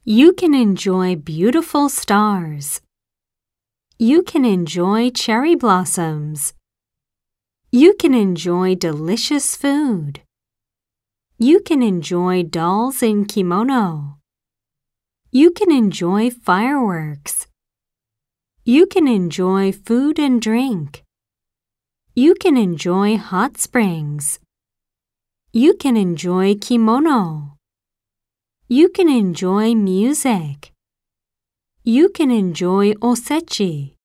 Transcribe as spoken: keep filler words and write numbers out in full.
You can enjoy beautiful stars. You can enjoy cherry blossoms. You can enjoy delicious food. You can enjoy dolls in kimono. You can enjoy fireworks. You can enjoy food and drink. You can enjoy hot springs. You can enjoy kimono. You can enjoy music. You can enjoy osechi.